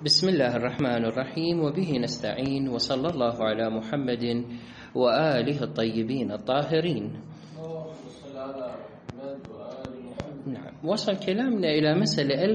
بسم الله الرحمن الرحيم، وبه نستعين، وصلى الله على محمد وآله الطيبين الطاهرين. نعم، وصل كلامنا إلى مسألة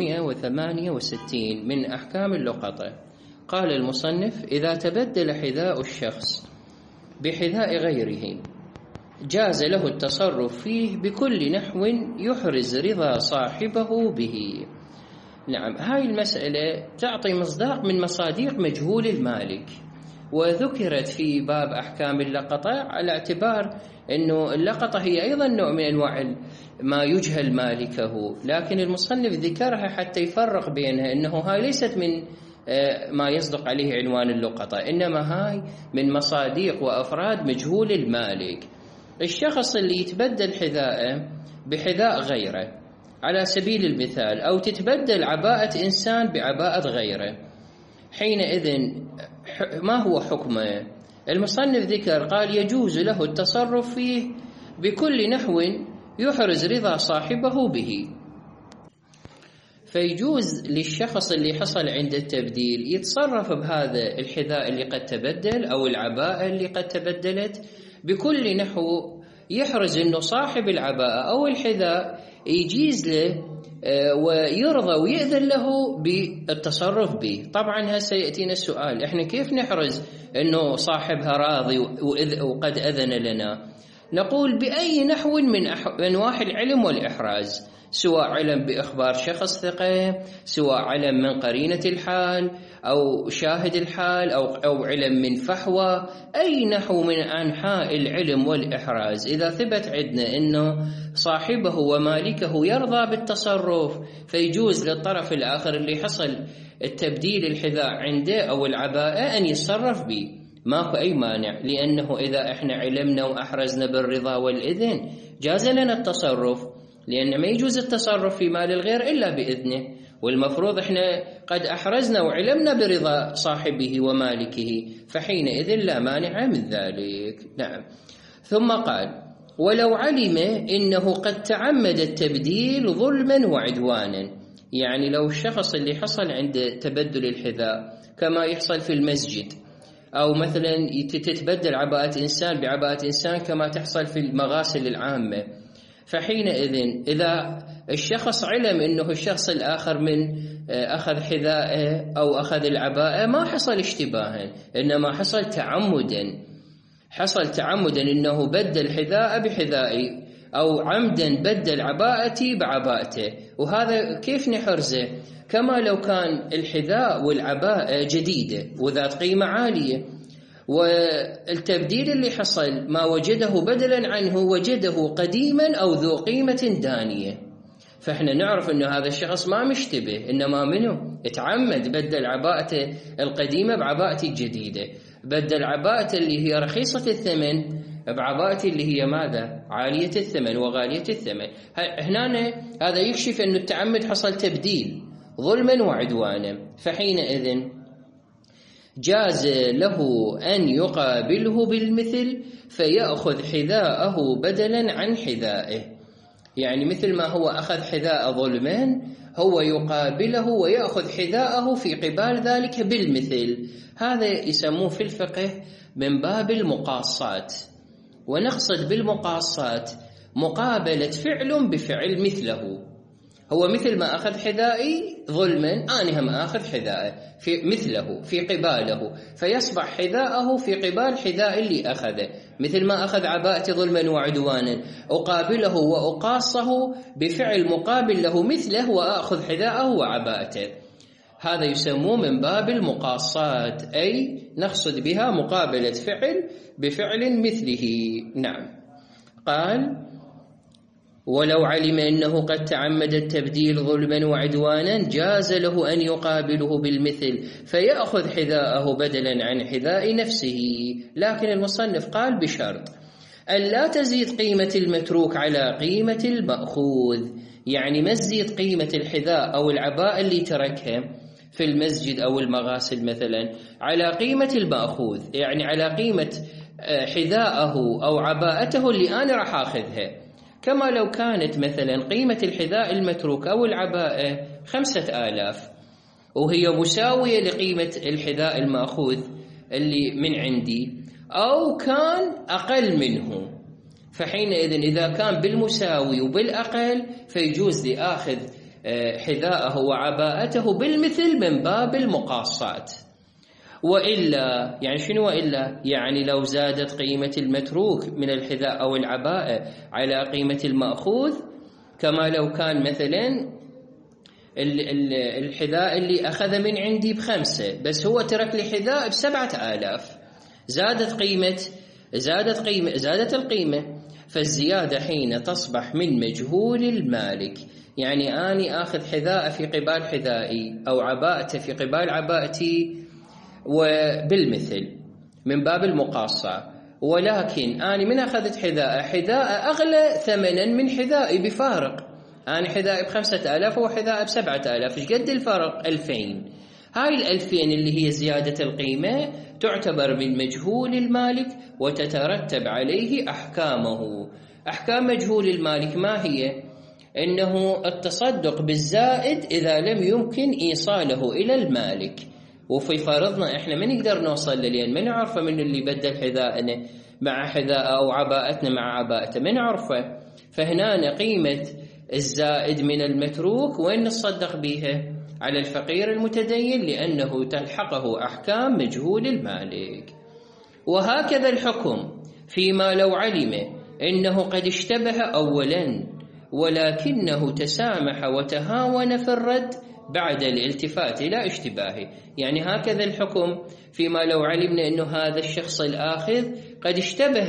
1168 من أحكام اللقطة. قال المصنف: إذا تبدل حذاء الشخص بحذاء غيره جاز له التصرف فيه بكل نحو يحرز رضا صاحبه به. نعم، هاي المسألة تعطي مصداق من مصاديق مجهول المالك، وذكرت في باب أحكام اللقطة على اعتبار أنه اللقطة هي أيضا نوع من أنواع ما يجهل مالكه، لكن المصنف ذكرها حتى يفرق بينها، أنه هاي ليست من ما يصدق عليه عنوان اللقطة، إنما هاي من مصاديق وأفراد مجهول المالك. الشخص اللي يتبدل حذاءه بحذاء غيره على سبيل المثال، أو تتبدل عباءة إنسان بعباءة غيره، حينئذ ما هو حكمه؟ المصنف ذكر قال: يجوز له التصرف فيه بكل نحو يحرز رضا صاحبه به. فيجوز للشخص اللي حصل عند التبديل يتصرف بهذا الحذاء اللي قد تبدل أو العباءة اللي قد تبدلت بكل نحو يحرز أنه صاحب العباءة أو الحذاء يجيز له ويرضى ويأذن له بالتصرف به. طبعا هسه يأتينا السؤال: احنا كيف نحرز انه صاحبها راضي وقد أذن لنا؟ نقول: بأي نحو من أنواع العلم والإحراز، سواء علم بإخبار شخص ثقة، سواء علم من قرينة الحال أو شاهد الحال، أو علم من فحوى، أي نحو من أنحاء العلم والإحراز إذا ثبت عندنا أنه صاحبه ومالكه يرضى بالتصرف، فيجوز للطرف الآخر اللي حصل التبديل الحذاء عنده أو العباءة أن يتصرف به، ماكو أي مانع، لأنه إذا إحنا علمنا وأحرزنا بالرضا والإذن جاز لنا التصرف، لأن ما يجوز التصرف في مال الغير إلا بإذنه، والمفروض إحنا قد أحرزنا وعلمنا برضا صاحبه ومالكه، فحينئذ لا مانع من ذلك. نعم. ثم قال: ولو علم إنه قد تعمد التبديل ظلما وعدوانا، يعني لو الشخص اللي حصل عند تبدل الحذاء كما يحصل في المسجد، أو مثلا تتبدل عباءة إنسان بعباءة إنسان كما تحصل في المغاسل العامة، فحينئذ إذا الشخص علم أنه الشخص الآخر من أخذ حذاءه أو أخذ العباءة ما حصل اشتباها، إنما حصل تعمدا أنه بدل حذاء بحذائي، أو عمدا بدل عباءتي بعباءته. وهذا كيف نحرزه؟ كما لو كان الحذاء والعباءة جديدة وذات قيمة عالية، والتبديل اللي حصل ما وجده بدلا عنه وجده قديما أو ذو قيمة دانية، فإحنا نعرف أنه هذا الشخص ما مشتبه، إنما منه اتعمد بدل عباءته القديمة بعباءته الجديدة، بدل عباءته اللي هي رخيصة الثمن بعباءته اللي هي ماذا؟ عالية الثمن وغالية الثمن. هنا هذا يكشف أنه التعمد حصل تبديل ظلما وعدوانا، فحينئذ جاز له أن يقابله بالمثل فيأخذ حذاءه بدلا عن حذائه، يعني مثل ما هو أخذ حذاء ظلما هو يقابله ويأخذ حذاءه في قبال ذلك بالمثل. هذا يسموه في الفقه من باب المقاصات، ونقصد بالمقاصات مقابلة فعل بفعل مثله. هو مثل ما أخذ حذائي ظلما أنا هم أخذ حذائه في مثله في قباله، فيصبح حذاءه في قبال حذاء اللي أخذه، مثل ما أخذ عباءتي ظلما وعدوانا أقابله وأقاصه بفعل مقابل له مثله وأخذ حذاءه وعباءته. هذا يسموه من باب المقاصات، أي نقصد بها مقابلة فعل بفعل مثله. نعم. قال: ولو علم أنه قد تعمد التبديل ظلما وعدوانا جاز له أن يقابله بالمثل فيأخذ حذاءه بدلا عن حذاء نفسه، لكن المصنف قال بشرط أن لا تزيد قيمة المتروك على قيمة المأخوذ، يعني ما تزيد قيمة الحذاء أو العباءة اللي تركها في المسجد أو المغاسل مثلا على قيمة المأخوذ، يعني على قيمة حذاءه أو عباءته اللي أنا راح أخذها. كما لو كانت مثلا قيمة الحذاء المتروك أو العباءة 5000، وهي مساوية لقيمة الحذاء المأخوذ اللي من عندي، أو كان أقل منه، فحينئذ إذا كان بالمساوي وبالأقل فيجوز لي أخذ حذاءه وعباءته بالمثل من باب المقاصات. وإلا يعني شنو وإلا؟ يعني لو زادت قيمة المتروك من الحذاء أو العباءة على قيمة المأخوذ، كما لو كان مثلا الحذاء اللي أخذ من عندي ب5 بس هو ترك لي حذاء ب7,000، زادت القيمة، فالزيادة حين تصبح من مجهول المالك. يعني أني آخذ حذاء في قبال حذائي أو عباءة في قبال عباءتي وبالمثل من باب المقاصة، ولكن أنا من أخذت حذاء أغلى ثمنا من حذائي بفارق، أنا حذائي ب5,000 وحذائي ب7,000، إيش قد الفرق؟ 2000. هاي 2000 اللي هي زيادة القيمة تعتبر من مجهول المالك وتترتب عليه أحكامه. أحكام مجهول المالك ما هي؟ إنه التصدق بالزائد إذا لم يمكن إيصاله إلى المالك، وفي فرضنا إحنا ما نقدر نوصل للين ما نعرفه من اللي بدل حذاءنا مع حذاء أو عباءتنا مع عباءته ما نعرفه، فهنا قيمة الزائد من المتروك وين نتصدق بها؟ على الفقير المتدين، لأنه تلحقه أحكام مجهول المالك. وهكذا الحكم فيما لو علم إنه قد اشتبه أولا ولكنه تسامح وتهاون في الرد بعد الالتفات إلى اشتباهه. يعني هكذا الحكم فيما لو علمنا أنه هذا الشخص الآخذ قد اشتبه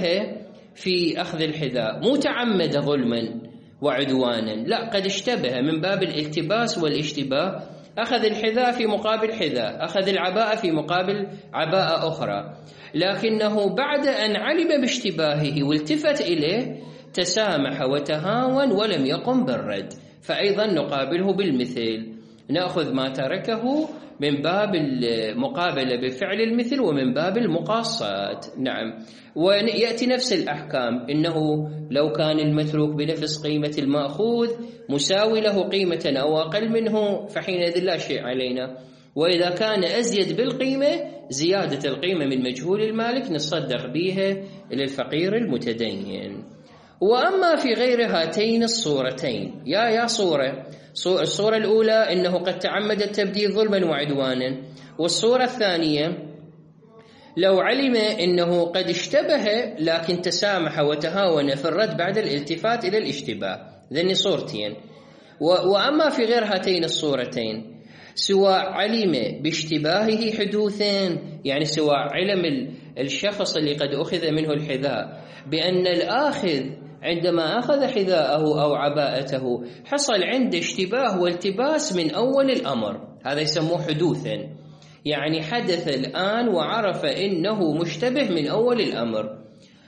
في أخذ الحذاء، مو تعمد ظلما وعدوانا، لا، قد اشتبه من باب الالتباس والاشتباه، أخذ الحذاء في مقابل حذاء، أخذ العباءة في مقابل عباءة أخرى، لكنه بعد أن علم باشتباهه والتفت إليه تسامح وتهاون ولم يقم بالرد، فأيضا نقابله بالمثل، نأخذ ما تركه من باب المقابلة بفعل المثل ومن باب المقاصات. نعم. ويأتي نفس الأحكام، إنه لو كان المتروك بنفس قيمة المأخوذ مساوي له قيمة أو أقل منه فحينئذ لا شيء علينا، وإذا كان أزيد بالقيمة زيادة القيمة من مجهول المالك نصدق بها إلى الفقير المتدين. وأما في غير هاتين الصورتين، يا الصورة الأولى إنه قد تعمد التبديل ظلما وعدوانا، والصورة الثانية لو علم إنه قد اشتبه لكن تسامح وتهاون في الرد بعد الالتفات إلى الاشتباه، ذني صورتين. وأما في غير هاتين الصورتين، سواء علم باشتباهه حدوثين، يعني سواء علم الشخص اللي قد أخذ منه الحذاء بأن الآخذ عندما أخذ حذاءه أو عباءته حصل عنده اشتباه والتباس من أول الأمر، هذا يسموه حدوثا، يعني حدث الآن وعرف إنه مشتبه من أول الأمر.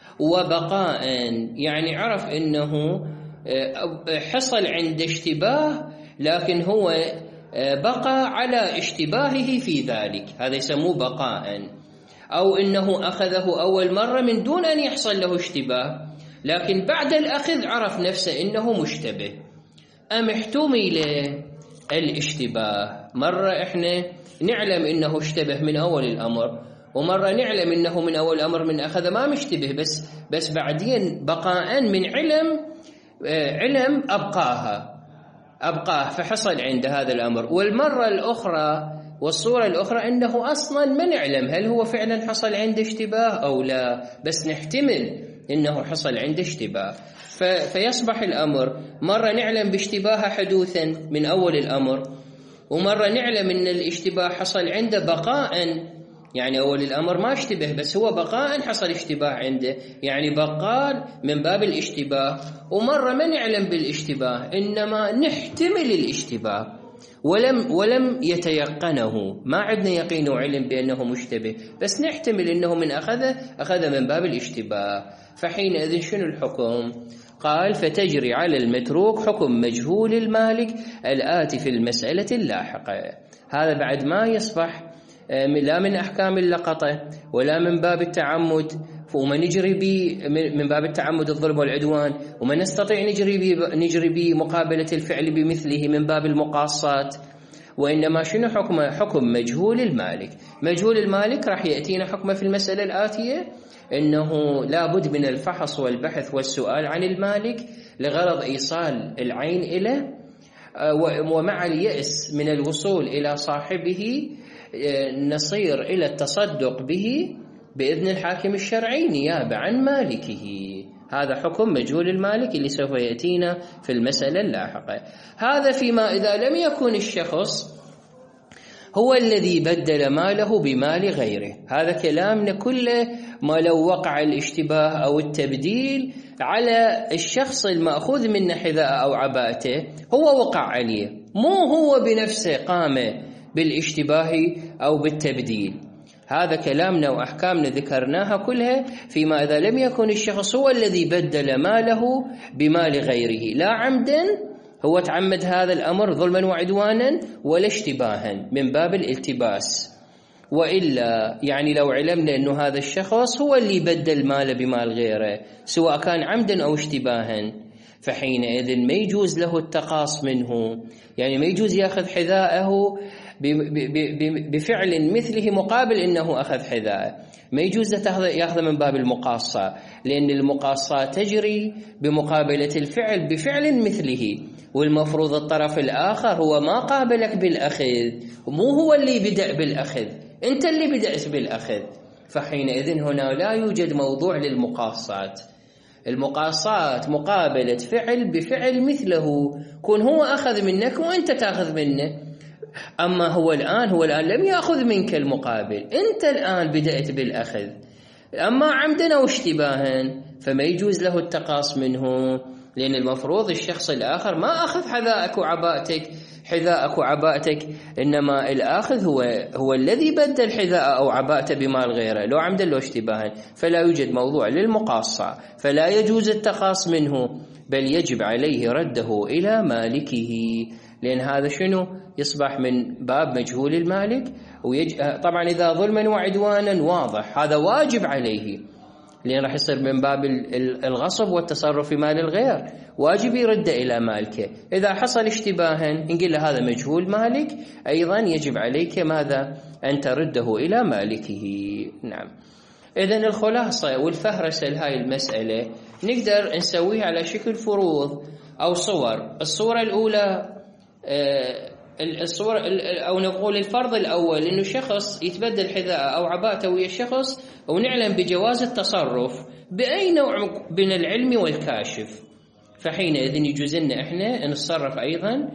وبقاء يعني عرف إنه حصل عنده اشتباه لكن هو بقى على اشتباهه في ذلك، هذا يسموه بقاء. أو إنه أخذه أول مرة من دون أن يحصل له اشتباه، لكن بعد الأخذ عرف نفسه إنه مشتبه. أم احتمل الاشتباه، مرة إحنا نعلم إنه اشتبه من أول الأمر، ومرة نعلم إنه من أول الأمر من أخذ ما مشتبه، بس بعدين بقاء من علم أبقاه فحصل عند هذا الأمر. والمرة الأخرى والصورة الأخرى إنه أصلا ما نعلم هل هو فعلا حصل عنده اشتباه أو لا، بس نحتمل إنه حصل عنده اشتباه، فيصبح الأمر مرة نعلم باشتباه حدوثا من أول الأمر، ومرة نعلم إن الاشتباه حصل عنده بقاء، يعني أول الأمر ما اشتبه بس هو بقاء حصل اشتباه عنده، يعني بقال من باب الاشتباه. ومرة ما نعلم بالاشتباه إنما نحتمل الاشتباه ولم يتيقنه، ما عندنا يقين وعلم بأنه مشتبه، بس نحتمل أنه من أخذ من باب الاشتباه. فحينئذ شنو الحكم؟ قال فتجري على المتروك حكم مجهول المالك الآتي في المسألة اللاحقة. هذا بعد ما يصبح لا من أحكام اللقطة ولا من باب التعمد، وما نجري به من باب التعمد الظلم والعدوان، وما نستطيع نجري به مقابلة الفعل بمثله من باب المقاصات، وإنما شنو حكمه؟ حكم مجهول المالك. مجهول المالك راح يأتينا حكمه في المسألة الآتية، إنه لابد من الفحص والبحث والسؤال عن المالك لغرض إيصال العين إليه، ومع اليأس من الوصول إلى صاحبه نصير إلى التصدق به بإذن الحاكم الشرعي نيابة عن مالكه. هذا حكم مجهول المالك اللي سوف يأتينا في المسألة اللاحقة. هذا فيما إذا لم يكن الشخص هو الذي بدل ماله بمال غيره. هذا كلامنا كله ما لو وقع الاشتباه أو التبديل على الشخص المأخوذ منه حذاء أو عباءته، هو وقع عليه، مو هو بنفسه قام بالاشتباه أو بالتبديل. هذا كلامنا وأحكامنا ذكرناها كلها فيما إذا لم يكن الشخص هو الذي بدل ماله بمال غيره، لا عمدا هو تعمد هذا الأمر ظلما وعدوانا ولا اشتباها من باب الالتباس. وإلا يعني لو علمنا أنه هذا الشخص هو اللي بدل ماله بمال غيره سواء كان عمدا أو اشتباها، فحينئذ ما يجوز له التقاص منه، يعني ما يجوز يأخذ حذاءه بفعل مثله مقابل أنه أخذ حذاءه، ما يجوز يأخذ من باب المقاصة، لأن المقاصة تجري بمقابلة الفعل بفعل مثله، والمفروض الطرف الآخر هو ما قابلك بالأخذ، مو هو اللي بدأ بالأخذ، أنت اللي بدأت بالأخذ. فحينئذ هنا لا يوجد موضوع للمقاصات. المقاصات مقابلة فعل بفعل مثله، كون هو أخذ منك وأنت تأخذ منه. أما هو الآن لم يأخذ منك المقابل، أنت الآن بدأت بالأخذ. أما عمدا أو اشتباها فما يجوز له التقاص منه، لأن المفروض الشخص الآخر ما أخذ حذاءك وعباءتك، إنما الآخذ هو الذي بدل حذاء أو عباءته بمال غيره، لو عمدا لو اشتباها. فلا يوجد موضوع للمقاصة، فلا يجوز التقاص منه، بل يجب عليه رده إلى مالكه، لأن هذا شنو يصبح من باب مجهول المالك. طبعا إذا ظلما وعدوانا واضح هذا واجب عليه، لأن راح يصير من باب الغصب والتصرف في مال الغير، واجب يرد إلى مالكه. إذا حصل اشتباها نقول له هذا مجهول مالك، أيضا يجب عليك ماذا؟ أن ترده إلى مالكه. نعم. إذن الخلاصة والفهرسة لهاي المسألة نقدر نسويها على شكل فروض أو صور. الصورة الأولى أو نقول الفرض الأول إنه شخص يتبدل حذاء أو عباءته ويا شخص، ونعلم بجواز التصرف بأي نوع من العلم والكاشف، فحينئذ يجوز لنا إحنا نتصرف أيضا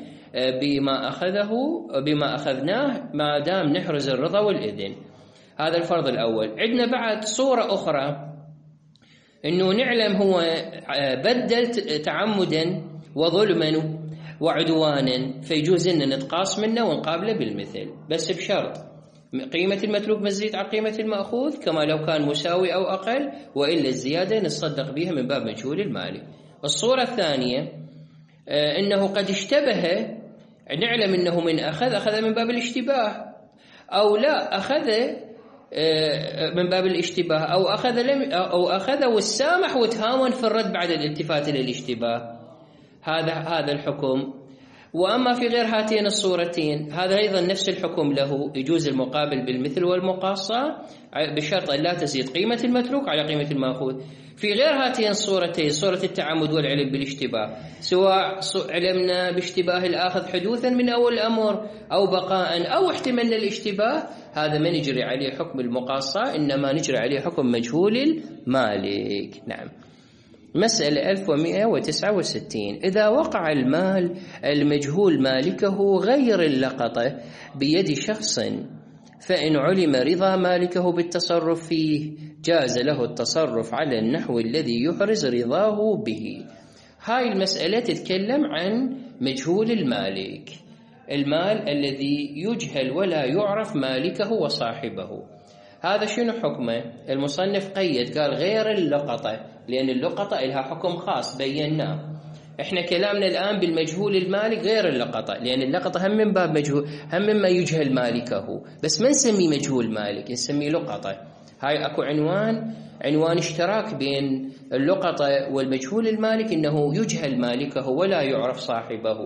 بما أخذناه ما دام نحرز الرضا والإذن. هذا الفرض الأول. عندنا بعد صورة أخرى إنه نعلم هو بدل تعمدا وظلما وعدوانا، فيجوز لنا نتقاص منه ونقابله بالمثل، بس بشرط قيمة المتروك مزيد على قيمة المأخوذ كما لو كان مساوي أو أقل، وإلا الزيادة نتصدق بها من باب مجهول المالك. الصورة الثانية إنه قد اشتبه، نعلم إنه من أخذ من باب الاشتباه، أو لا أخذ من باب الاشتباه، أو أخذ والسامح وتهاون في الرد بعد الالتفات إلى الاشتباه، هذا الحكم. وأما في غير هاتين الصورتين هذا أيضا نفس الحكم له، يجوز المقابل بالمثل والمقاصة بشرط أن لا تزيد قيمة المتروك على قيمة المأخوذ. في غير هاتين الصورتين، صورة التعمد والعلم بالاشتباه، سواء علمنا باشتباه الآخذ حدوثا من أول الأمر أو بقاء أو احتملنا الاشتباه، هذا ما نجري عليه حكم المقاصة، إنما نجري عليه حكم مجهول المالك. نعم. مسألة 1169. إذا وقع المال المجهول مالكه غير اللقطة بيد شخص، فإن علم رضا مالكه بالتصرف فيه جاز له التصرف على النحو الذي يحرز رضاه به. هاي المسألة تتكلم عن مجهول المالك، المال الذي يجهل ولا يعرف مالكه وصاحبه. هذا شنو حكمه؟ المصنف قيد قال غير اللقطة، لأن اللقطة لها حكم خاص بيناه. احنا كلامنا الآن بالمجهول المالك غير اللقطة، لأن اللقطة هم من باب مجهول، هم مما يجهل مالكه، بس ما نسميه مجهول مالك، نسميه لقطة. هاي اكو عنوان اشتراك بين اللقطة والمجهول المالك، انه يجهل مالكه ولا يعرف صاحبه.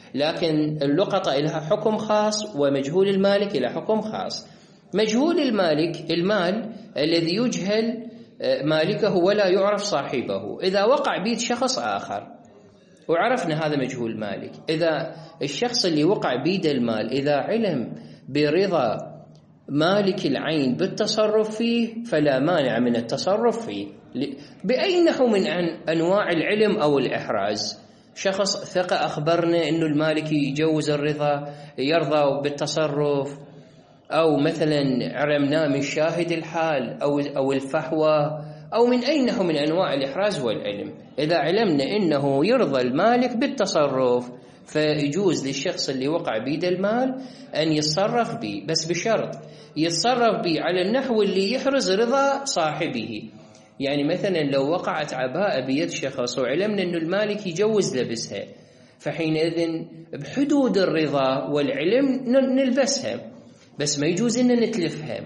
لكن اللقطة لها حكم خاص ومجهول المالك لها حكم خاص. مجهول المالك المال الذي يجهل مالكه ولا يعرف صاحبه. إذا وقع بيد شخص آخر وعرفنا هذا مجهول مالك، إذا الشخص اللي وقع بيد المال إذا علم برضا مالك العين بالتصرف فيه فلا مانع من التصرف فيه بأي نحو من أنواع العلم أو الإحراز. شخص ثقة أخبرنا أنه المالك يجوز الرضا، يرضى بالتصرف، أو مثلا علمنا من شاهد الحال أو الفحوى أو من أي نحو من أنواع الإحراز والعلم. إذا علمنا أنه يرضى المالك بالتصرف فيجوز للشخص اللي وقع بيد المال أن يتصرف به، بس بشرط يتصرف به على النحو اللي يحرز رضا صاحبه. يعني مثلا لو وقعت عباءة بيد شخص وعلمنا أن المالك يجوز لبسها، فحينئذ بحدود الرضا والعلم نلبسها، بس ما يجوز أن نتلفها،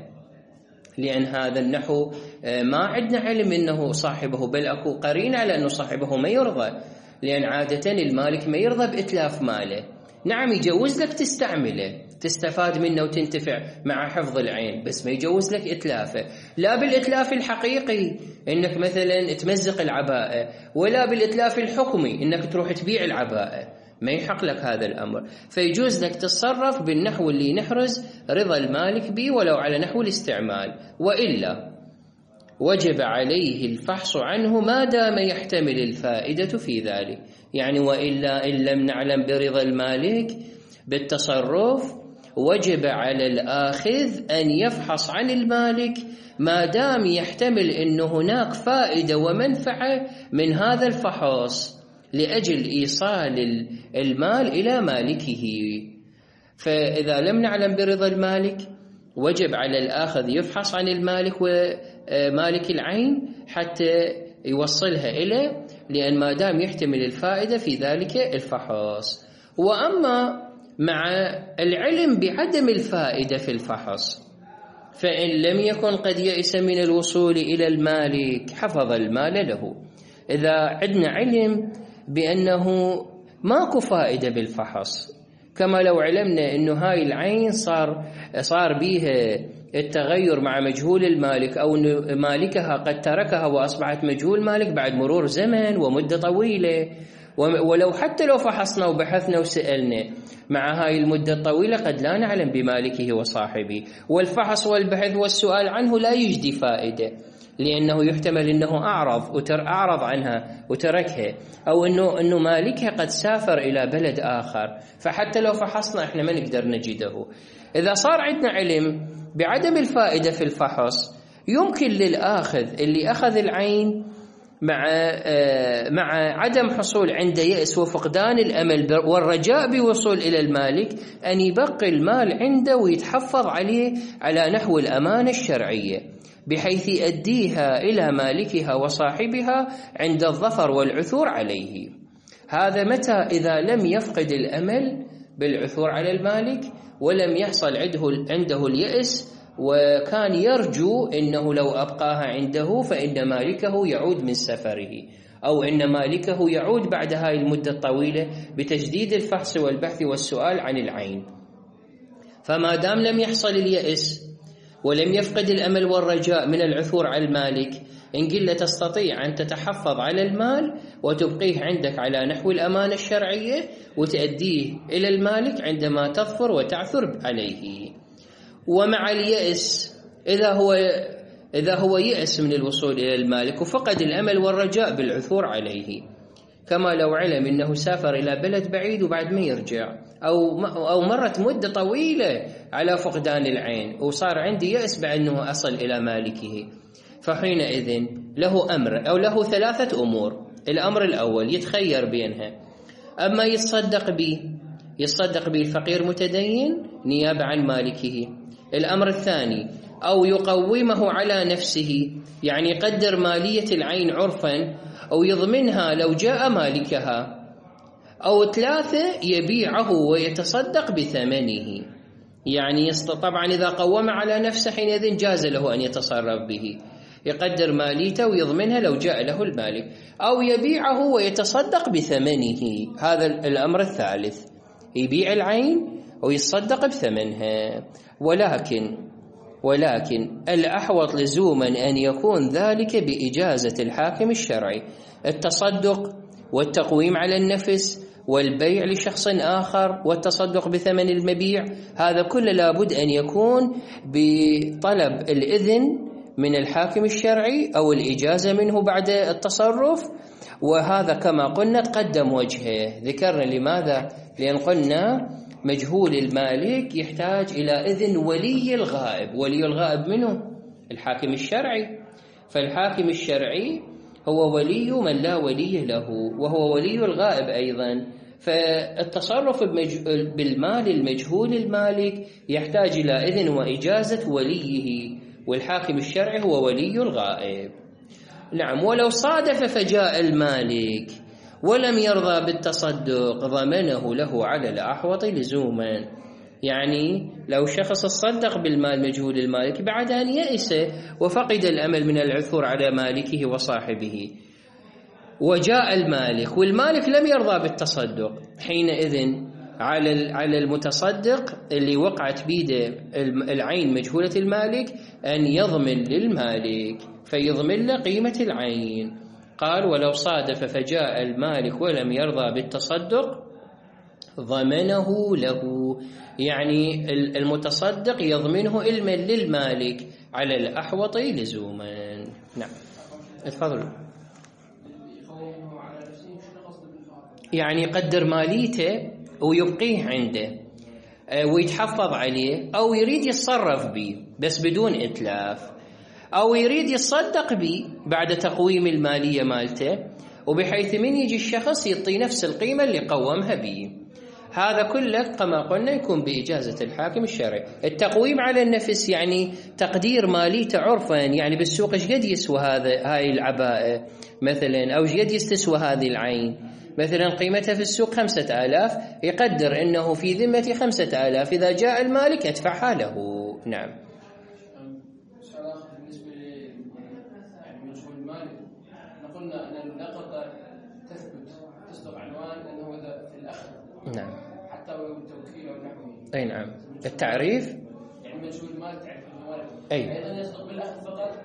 لأن هذا النحو ما عندنا علم أنه صاحبه، بل أكو قرين على أنه صاحبه ما يرضى، لأن عادة المالك ما يرضى بإتلاف ماله. نعم يجوز لك تستعمله تستفاد منه وتنتفع مع حفظ العين، بس ما يجوز لك إتلافه، لا بالإتلاف الحقيقي إنك مثلا تمزق العباءة، ولا بالإتلاف الحكمي إنك تروح تبيع العباءة، ما يحق لك هذا الأمر. فيجوز لك تتصرف بالنحو اللي نحرز رضا المالك به ولو على نحو الاستعمال، وإلا وجب عليه الفحص عنه ما دام يحتمل الفائدة في ذلك. يعني وإلا إن لم نعلم برضا المالك بالتصرف وجب على الآخذ أن يفحص عن المالك ما دام يحتمل أن هناك فائدة ومنفعة من هذا الفحص لأجل إيصال المال إلى مالكه. فإذا لم نعلم برضا المالك وجب على الآخذ يفحص عن المالك ومالك العين حتى يوصلها إليه، لأن ما دام يحتمل الفائدة في ذلك الفحص. وأما مع العلم بعدم الفائدة في الفحص، فإن لم يكن قد يئس من الوصول إلى المالك حفظ المال له. إذا عندنا علم بأنه ماكو فائدة بالفحص، كما لو علمنا أنه هاي العين صار بيها التغير مع مجهول المالك، أو أن مالكها قد تركها وأصبحت مجهول مالك بعد مرور زمن ومدة طويلة، ولو حتى لو فحصنا وبحثنا وسألنا مع هاي المدة الطويلة قد لا نعلم بمالكه وصاحبه، والفحص والبحث والسؤال عنه لا يجدي فائدة، لأنه يحتمل أنه أعرض عنها وتركها، أو أنه مالكها قد سافر إلى بلد آخر، فحتى لو فحصنا إحنا ما نقدر نجده. إذا صار عندنا علم بعدم الفائدة في الفحص، يمكن للآخذ اللي أخذ العين مع عدم حصول عنده يأس وفقدان الأمل والرجاء بوصول إلى المالك أن يبقي المال عنده ويتحفظ عليه على نحو الأمانة الشرعية، بحيث يؤديها إلى مالكها وصاحبها عند الظفر والعثور عليه. هذا متى؟ إذا لم يفقد الأمل بالعثور على المالك ولم يحصل عنده اليأس، وكان يرجو أنه لو أبقاها عنده فإن مالكه يعود من سفره، أو أن مالكه يعود بعد هاي المدة الطويلة بتجديد الفحص والبحث والسؤال عن العين. فما دام لم يحصل اليأس ولم يفقد الأمل والرجاء من العثور على المالك، إن قلت تستطيع أن تتحفظ على المال وتبقيه عندك على نحو الأمانة الشرعية وتأديه إلى المالك عندما تظفر وتعثر عليه. ومع اليأس، إذا هو يأس من الوصول إلى المالك وفقد الأمل والرجاء بالعثور عليه، كما لو علم أنه سافر إلى بلد بعيد وبعد ما يرجع، أو مرت مدة طويلة على فقدان العين وصار عندي يأس بأنه أصل إلى مالكه، فحينئذ له أمر أو له ثلاثة أمور. الأمر الأول يتخير بينها، أما يتصدق به الفقير متدين نيابة عن مالكه. الأمر الثاني أو يقومه على نفسه، يعني يقدر مالية العين عرفا أو يضمنها لو جاء مالكها. أو ثلاثة يبيعه ويتصدق بثمنه، يعني طبعا إذا قوم على نفسه حينئذ جاز له أن يتصرف به، يقدر ماليته ويضمنها لو جاء له المالك، أو يبيعه ويتصدق بثمنه. هذا الأمر الثالث. يبيع العين ويتصدق بثمنها. ولكن الأحوط لزوما أن يكون ذلك بإجازة الحاكم الشرعي. التصدق والتقويم على النفس والبيع لشخص آخر والتصدق بثمن المبيع، هذا كله لابد أن يكون بطلب الإذن من الحاكم الشرعي أو الإجازة منه بعد التصرف. وهذا كما قلنا تقدم وجهه. ذكرنا لماذا؟ لأن قلنا مجهول المالك يحتاج إلى إذن ولي الغائب. ولي الغائب منه الحاكم الشرعي، فالحاكم الشرعي هو ولي من لا ولي له، وهو ولي الغائب أيضا. فالتصرف بالمال المجهول المالك يحتاج إلى إذن وإجازة وليه، والحاكم الشرعي هو ولي الغائب. نعم. ولو صادف فجاء المالك ولم يرضى بالتصدق ضمنه له على الأحوط لزوما. يعني لو شخص تصدق بالمال مجهول المالك بعد أن يئس وفقد الأمل من العثور على مالكه وصاحبه، وجاء المالك والمالك لم يرضى بالتصدق، حينئذ على المتصدق اللي وقعت بيده العين مجهولة المالك أن يضمن للمالك، فيضمن له قيمة العين. قال ولو صادف فجاء المالك ولم يرضى بالتصدق ضمنه له، يعني المتصدق يضمنه علما للمالك على الأحوط لزوما. نعم تفضل. يعني يقدر ماليته ويبقيه عنده ويتحفظ عليه، أو يريد يتصرف به بس بدون إتلاف، أو يريد يتصدق به بعد تقويم المالية مالته، وبحيث من يجي الشخص يعطي نفس القيمة اللي قومها به. هذا كله كما قلنا يكون بإجازة الحاكم الشرعي. التقويم على النفس يعني تقدير ماليته عرفا، يعني بالسوق ايش قد يسوى هاي العباءة مثلا، أو ايش قد يستسوى هذه العين مثلا، قيمتها في السوق 5000، يقدر أنه في ذمة 5000، إذا جاء المالك أدفعها له. نعم. بالنسبة يعني مجهول المالك، قلنا أن اللقطة تثبت تصدق عنوان أنه إذا في الأخذ. نعم. حتى ولو بالتوكيل أو نحوه. أي نعم. التعريف يعني مجهول المال تعرف المالك. أي. أيضا يصدق بالأخذ فقط.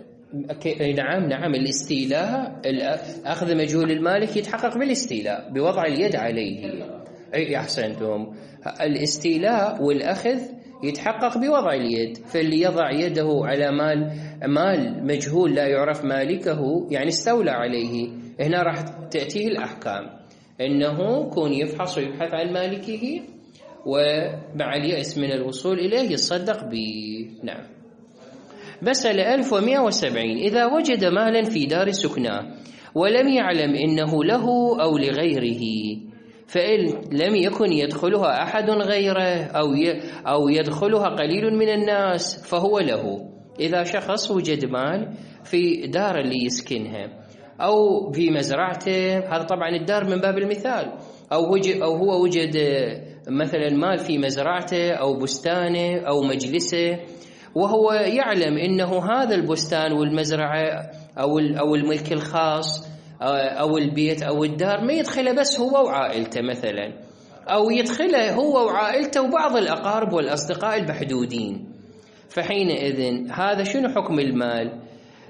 نعم. الاستيلاء، أخذ مجهول المالك يتحقق بالاستيلاء بوضع اليد عليه. أي أحسنتم. الاستيلاء والأخذ يتحقق بوضع اليد، فاللي يضع يده على مال مجهول لا يعرف مالكه يعني استولى عليه، هنا راح تأتيه الأحكام أنه كون يفحص ويبحث عن مالكه، ومع اليأس من الوصول إليه يصدق به. نعم. مسألة 1170. إذا وجد مالا في دار سكناه ولم يعلم إنه له أو لغيره، فإن لم يكن يدخلها أحد غيره أو يدخلها قليل من الناس فهو له. إذا شخص وجد مال في دار اللي يسكنها أو في مزرعته، هذا طبعا الدار من باب المثال، أو هو وجد مثلا مال في مزرعته أو بستانه أو مجلسه، وهو يعلم إنه هذا البستان والمزرعة أو الملك الخاص أو البيت أو الدار ما يدخله بس هو وعائلته مثلا، أو يدخله هو وعائلته وبعض الأقارب والأصدقاء المحدودين، فحينئذ هذا شنو حكم المال؟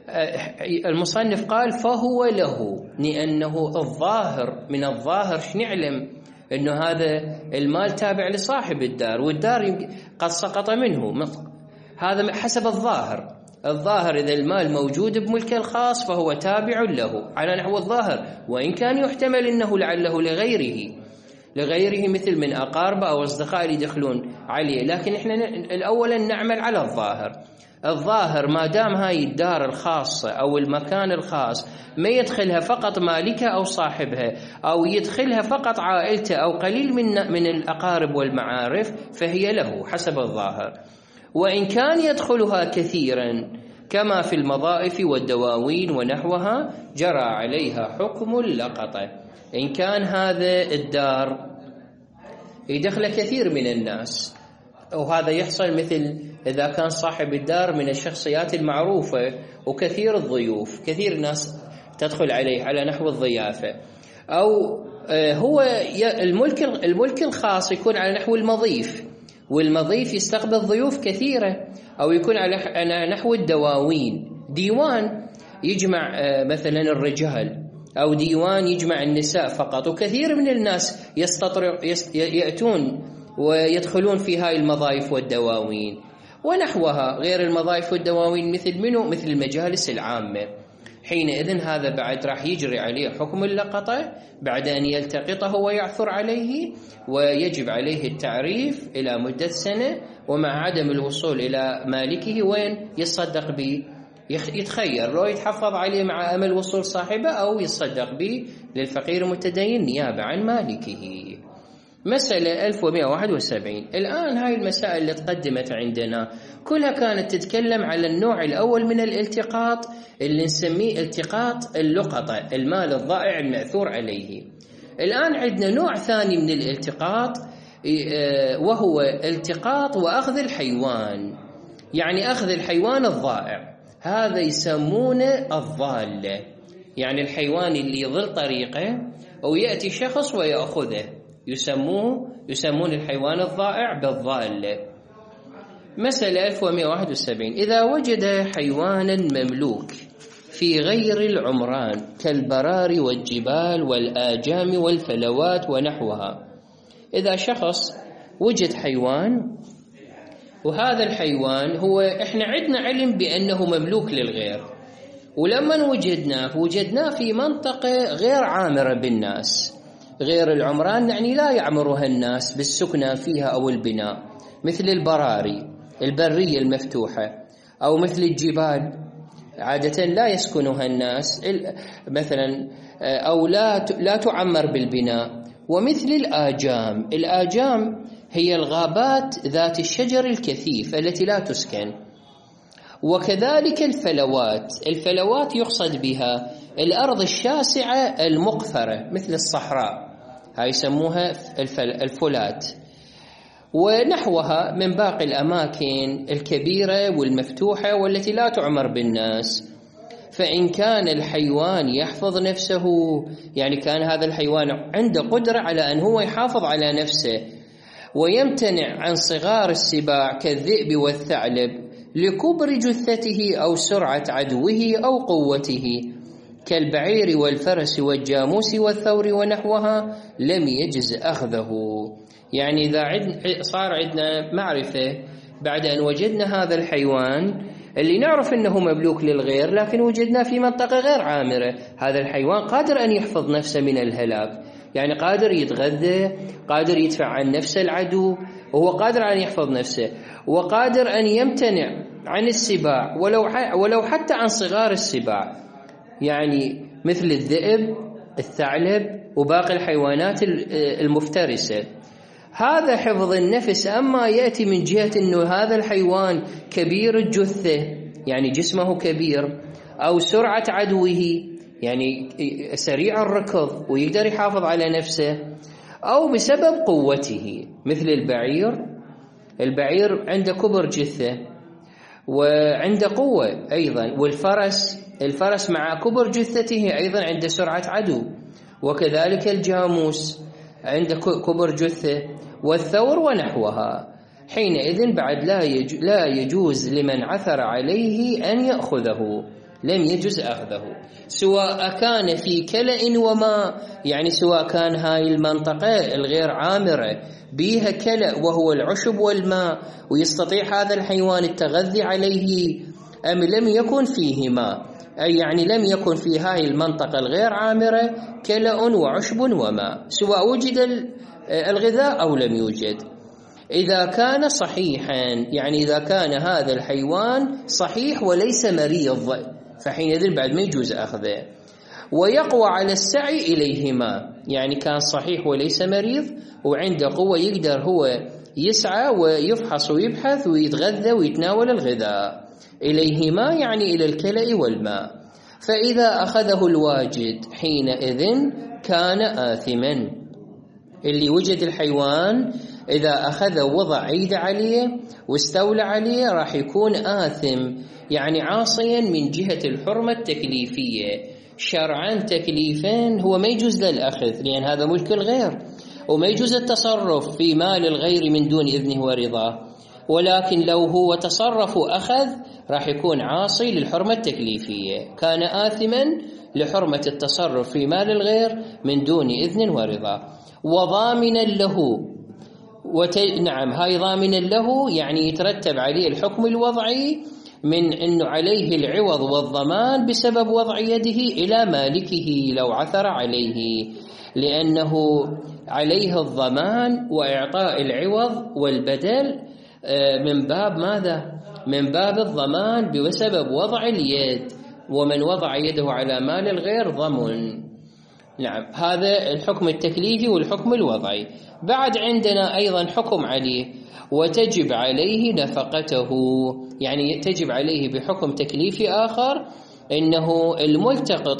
المصنف قال فهو له، لأنه من الظاهر نعلم أنه هذا المال تابع لصاحب الدار، والدار قد سقط منه، هذا حسب الظاهر إذا المال موجود بملك الخاص فهو تابع له على نحو الظاهر، وإن كان يحتمل أنه لعله لغيره مثل من أقاربه أو أصدقاء اللي يدخلون عليه، لكن إحنا الأولا نعمل على الظاهر ما دام هاي الدار الخاصة أو المكان الخاص ما يدخلها فقط مالكها أو صاحبها، أو يدخلها فقط عائلته أو قليل من الأقارب والمعارف، فهي له حسب الظاهر. وإن كان يدخلها كثيرا كما في المضائف والدواوين ونحوها جرى عليها حكم اللقطة. إن كان هذا الدار يدخل كثير من الناس، وهذا يحصل مثل إذا كان صاحب الدار من الشخصيات المعروفة وكثير الضيوف، كثير ناس تدخل عليه على نحو الضيافة، أو هو الملك الخاص يكون على نحو المضيف، والمضيف يستقبل ضيوف كثيرة، أو يكون على نحو الدواوين، ديوان يجمع مثلا الرجال، أو ديوان يجمع النساء فقط، وكثير من الناس يأتون ويدخلون في هاي المضايف والدواوين ونحوها. غير المضايف والدواوين مثل منه؟ مثل المجالس العامة. حينئذ هذا بعد راح يجري عليه حكم اللقطة بعد أن يلتقطه ويعثر عليه، ويجب عليه التعريف إلى مدة سنة، ومع عدم الوصول إلى مالكه وين يتصدق به، يتخير لو يتحفظ عليه مع أمل وصول صاحبه، أو يتصدق به للفقير المتدين نيابة عن مالكه. مسألة 1171. الآن هاي المسائل اللي تقدمت عندنا كلها كانت تتكلم على النوع الأول من الالتقاط اللي نسميه التقاط اللقطة، المال الضائع المأثور عليه. الآن عندنا نوع ثاني من الالتقاط، وهو التقاط وأخذ الحيوان، يعني أخذ الحيوان الضائع، هذا يسمونه الضالة، يعني الحيوان اللي يضل طريقه أو يأتي شخص ويأخذه يسمون الحيوان الضائع بالضالة. مسألة 1171. إذا وجد حيوانا مملوك في غير العمران كالبراري والجبال والآجام والفلوات ونحوها، إذا شخص وجد حيوان، وهذا الحيوان هو إحنا عندنا علم بأنه مملوك للغير، ولما وجدناه في منطقة غير عامرة بالناس، غير العمران يعني لا يعمرها الناس بالسكنى فيها أو البناء، مثل البراري البرية المفتوحة، أو مثل الجبال عادة لا يسكنها الناس مثلا، أو لا تعمر بالبناء، ومثل الآجام هي الغابات ذات الشجر الكثيف التي لا تسكن، وكذلك الفلوات يقصد بها الأرض الشاسعة المقفرة مثل الصحراء، هاي يسموها الفلات، ونحوها من باقي الأماكن الكبيرة والمفتوحة والتي لا تعمر بالناس. فإن كان الحيوان يحفظ نفسه، يعني كان هذا الحيوان عنده قدرة على أن هو يحافظ على نفسه ويمتنع عن صغار السباع كالذئب والثعلب لكبر جثته أو سرعة عدوه أو قوته، كالبعير والفرس والجاموس والثور ونحوها، لم يجز أخذه. يعني إذا صار عندنا معرفة بعد أن وجدنا هذا الحيوان اللي نعرف أنه مملوك للغير، لكن وجدناه في منطقة غير عامرة، هذا الحيوان قادر أن يحفظ نفسه من الهلاك، يعني قادر يتغذى، قادر يدفع عن نفسه العدو، وهو قادر أن يحفظ نفسه، وقادر أن يمتنع عن السباع ولو حتى عن صغار السباع، يعني مثل الذئب الثعلب وباقي الحيوانات المفترسة. هذا حفظ النفس. أما يأتي من جهة أنه هذا الحيوان كبير الجثة، يعني جسمه كبير، أو سرعة عدوه، يعني سريع الركض ويقدر يحافظ على نفسه، أو بسبب قوته مثل البعير عنده كبر جثة وعنده قوة أيضا، والفرس مع كبر جثته أيضا عنده سرعة عدو، وكذلك الجاموس عنده كبر جثة، والثور ونحوها. حينئذ بعد لا يجوز لمن عثر عليه أن يأخذه، لم يجوز أخذه، سواء كان في كلأ وما، يعني سواء كان هاي المنطقة الغير عامرة بيها كلأ وهو العشب والماء ويستطيع هذا الحيوان التغذي عليه، أم لم يكن فيه ماء، أي يعني لم يكن في هاي المنطقة الغير عامرة كلأ وعشب وماء، سواء وجد الغذاء أو لم يوجد. إذا كان صحيحا، يعني إذا كان هذا الحيوان صحيح وليس مريض، فحينئذ بعد ما يجوز أخذه. ويقوى على السعي إليهما، يعني كان صحيح وليس مريض وعنده قوة يقدر هو يسعى ويفحص ويبحث ويتغذى ويتناول الغذاء إليهما، يعني إلى الكلأ والماء. فإذا أخذه الواجد حينئذ كان آثما. اللي وجد الحيوان إذا أخذ وضع عيد عليه واستولى عليه راح يكون آثم، يعني عاصيا من جهة الحرمة التكليفية، شرعا تكليفا هو ما يجوز للأخذ، لأن هذا ملك الغير، وما يجوز التصرف في مال الغير من دون إذنه ورضاه. ولكن لو هو تصرف وأخذ راح يكون عاصي للحرمة التكليفية، كان آثما لحرمة التصرف في مال الغير من دون إذن ورضاه، وضامنا له. نعم، هاي ضامنا له يعني يترتب عليه الحكم الوضعي من أنه عليه العوض والضمان بسبب وضع يده إلى مالكه لو عثر عليه، لأنه عليه الضمان وإعطاء العوض والبدل من باب ماذا؟ من باب الضمان بسبب وضع اليد، ومن وضع يده على مال الغير ضمن. نعم، هذا الحكم التكليفي والحكم الوضعي. بعد عندنا أيضا حكم عليه، وتجب عليه نفقته، يعني تجب عليه بحكم تكليفي آخر إنه الملتقط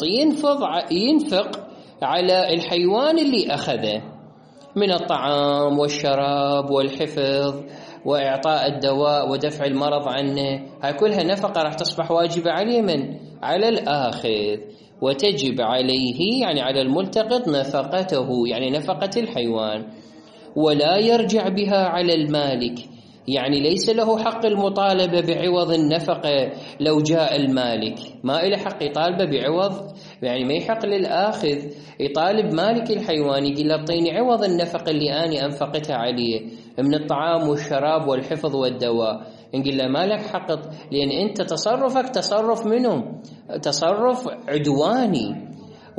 ينفق على الحيوان اللي أخذه من الطعام والشراب والحفظ وإعطاء الدواء ودفع المرض عنه، هاي كلها نفقة راح تصبح واجبة عليه من؟ على الآخذ. وتجب عليه يعني على الملتقط نفقته، يعني نفقة الحيوان، ولا يرجع بها على المالك، يعني ليس له حق المطالبة بعوض النفقة. لو جاء المالك ما إله حق يطالبه بعوض، يعني ما يحق للآخذ يطالب مالك الحيوان يقول له اعطيني عوض النفقة اللي أنا أنفقتها عليه من الطعام والشراب والحفظ والدواء، نقول له ما لك حق، لأن أنت تصرفك تصرف منه، تصرف عدواني،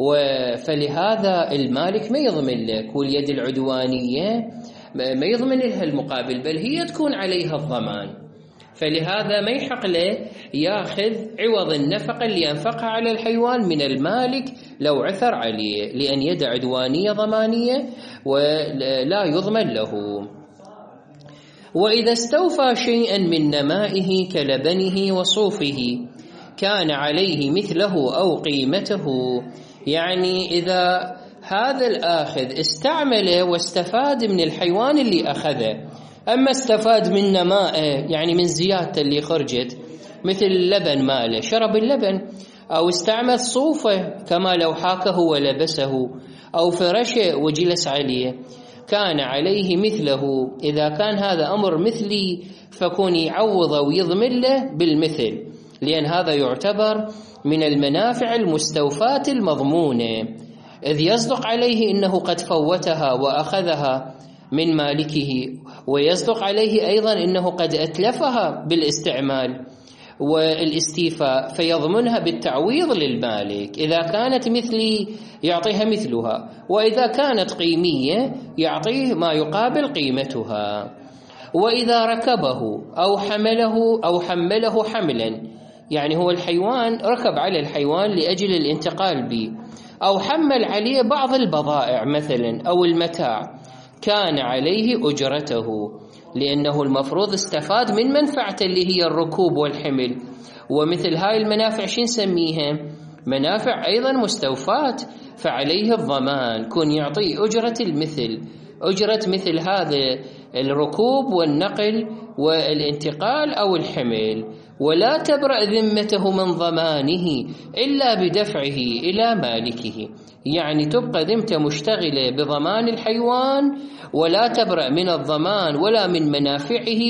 فلهذا المالك ما يضمن لك، واليد العدوانية ما يضمن لها المقابل، بل هي تكون عليها الضمان. فلهذا ما يحق له ياخذ عوض النفقة اللي أنفقها على الحيوان من المالك لو عثر عليه، لأن يد عدوانية ضمانية ولا يضمن له. وإذا استوفى شيئا من نمائه كلبنه وصوفه كان عليه مثله أو قيمته، يعني إذا هذا الآخذ استعمله واستفاد من الحيوان اللي أخذه، أما استفاد من نمائه يعني من زيادة اللي خرجت مثل اللبن ماله شرب اللبن، أو استعمل صوفه كما لو حاكه ولبسه أو فرشه وجلس عليه، كان عليه مثله. إذا كان هذا أمر مثلي فكون يعوض ويضمن له بالمثل، لأن هذا يعتبر من المنافع المستوفاة المضمونة، إذ يصدق عليه إنه قد فوتها وأخذها من مالكه، ويصدق عليه أيضا إنه قد أتلفها بالاستعمال والاستيفاء فيضمنها بالتعويض للمالك. إذا كانت مثلي يعطيها مثلها، وإذا كانت قيمية يعطيه ما يقابل قيمتها. وإذا ركبه أو حمله حملا، يعني هو الحيوان ركب على الحيوان لأجل الانتقال به، أو حمل عليه بعض البضائع مثلا أو المتاع، كان عليه أجرته، لأنه المفروض استفاد من منفعة اللي هي الركوب والحمل. ومثل هاي المنافع شو نسميها؟ منافع أيضا مستوفاة، فعليه الضمان، كون يعطي أجرة المثل، أجرة مثل هذا الركوب والنقل والانتقال أو الحمل، ولا تبرأ ذمته من ضمانه إلا بدفعه إلى مالكه، يعني تبقى ذمته مشتغلة بضمان الحيوان ولا تبرأ من الضمان ولا من منافعه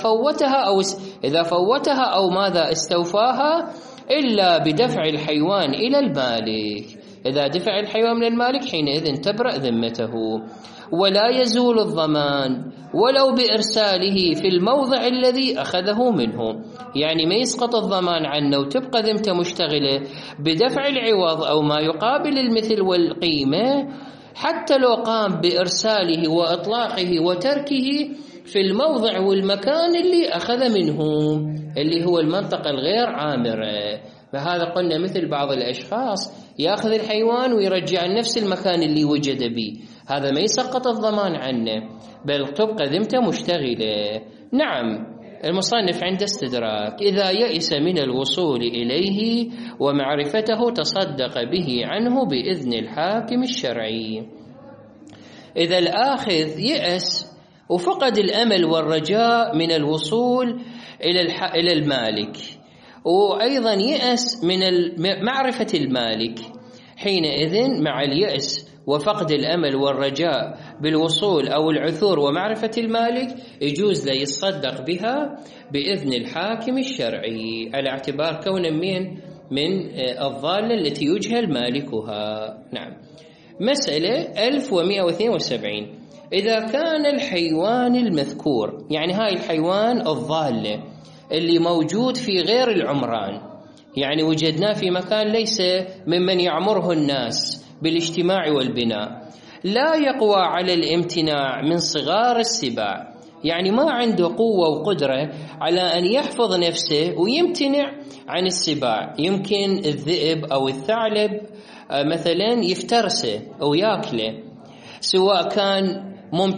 إذا فوتها أو ماذا استوفاها إلا بدفع الحيوان إلى المالك. إذا دفع الحيوان من المالك حينئذ تبرأ ذمته، ولا يزول الضمان ولو بإرساله في الموضع الذي أخذه منه، يعني ما يسقط الضمان عنه وتبقى ذمته مشتغلة بدفع العوض أو ما يقابل المثل والقيمة، حتى لو قام بإرساله وإطلاقه وتركه في الموضع والمكان اللي أخذ منه، اللي هو المنطقة الغير عامرة. فهذا قلنا مثل بعض الأشخاص يأخذ الحيوان ويرجع نفس المكان اللي وجد به، هذا ما يسقط الضمان عنه بل تبقى ذمته مشتغلة. نعم، المصنف عند استدراك: إذا يئس من الوصول إليه ومعرفته تصدق به عنه بإذن الحاكم الشرعي. إذا الآخذ يئس وفقد الأمل والرجاء من الوصول إلى المالك، وأيضا يئس من معرفة المالك، حينئذ مع اليأس وفقد الأمل والرجاء بالوصول أو العثور ومعرفة المالك يجوز له يتصدق بها بإذن الحاكم الشرعي، على اعتبار كونه من الضالة التي يجهل مالكها. نعم. مسألة 1172: إذا كان الحيوان المذكور، يعني هاي الحيوان الضالة اللي موجود في غير العمران، يعني وجدناه في مكان ليس ممن يعمره الناس بالاجتماع والبناء، لا يقوى على الامتناع من صغار السباع، يعني ما عنده قوة وقدرة على أن يحفظ نفسه ويمتنع عن السباع. يمكن الذئب أو الثعلب مثلا يفترسه أو يأكله، سواء كان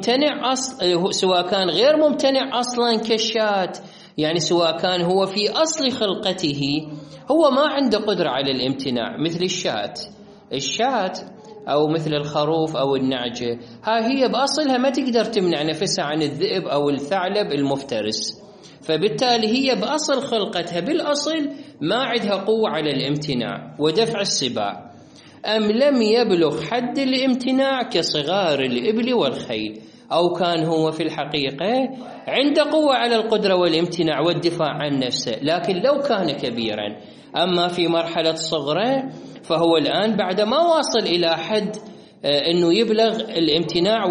سواء كان غير ممتنع أصلا كالشاة، يعني سواء كان هو في أصل خلقته هو ما عنده قدرة على الامتناع مثل الشاة أو مثل الخروف أو النعجة، هي بأصلها ما تقدر تمنع نفسها عن الذئب أو الثعلب المفترس، فبالتالي هي بأصل خلقتها بالأصل ما عندها قوة على الامتناع ودفع السباع. أم لم يبلغ حد الامتناع كصغار الإبل والخيل، أو كان هو في الحقيقة عنده قوة على القدرة والامتناع والدفاع عن نفسه، لكن لو كان كبيرا أما في مرحلة صغره فهو الآن بعد ما واصل إلى حد أنه يبلغ الامتناع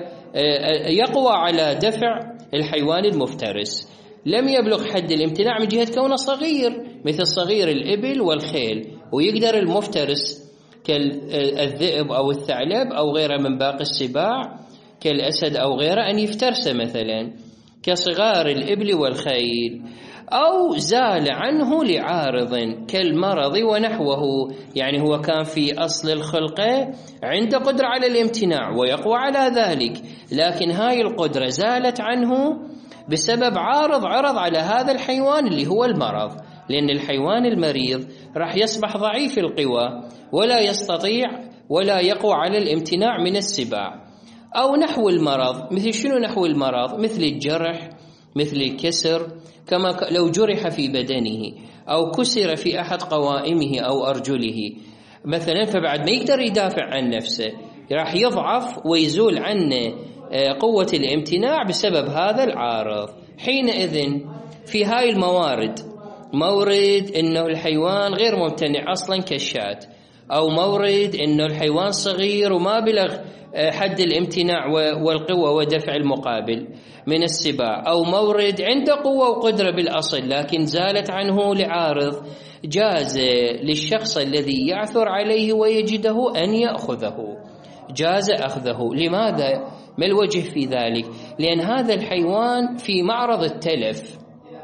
ويقوى على دفع الحيوان المفترس. لم يبلغ حد الامتناع من جهة كونه صغير مثل صغير الإبل والخيل، ويقدر المفترس كالذئب أو الثعلب أو غيره من باقي السباع كالأسد أو غيره أن يفترس مثلا كصغار الإبل والخيل، أو زال عنه لعارض كالمرض ونحوه، يعني هو كان في أصل الخلقة عنده قدرة على الامتناع ويقوى على ذلك، لكن هاي القدرة زالت عنه بسبب عارض عرض على هذا الحيوان اللي هو المرض، لأن الحيوان المريض راح يصبح ضعيف القوى ولا يستطيع ولا يقوى على الامتناع من السباع. أو نحو المرض، مثل شنو نحو المرض؟ مثل الجرح، مثل الكسر، كما لو جرح في بدنه أو كسر في أحد قوائمه أو أرجله مثلا، فبعد ما يقدر يدافع عن نفسه راح يضعف ويزول عنه قوة الامتناع بسبب هذا العارض. حينئذ في هاي الموارد، مورد إنه الحيوان غير ممتنع أصلا كالشاة، أو مورد إنه الحيوان صغير وما بلغ حد الامتناع والقوة ودفع المقابل من السباع، أو مورد عنده قوة وقدرة بالأصل لكن زالت عنه لعارض، جاز للشخص الذي يعثر عليه ويجده أن يأخذه، جاز أخذه. لماذا؟ ما الوجه في ذلك؟ لأن هذا الحيوان في معرض التلف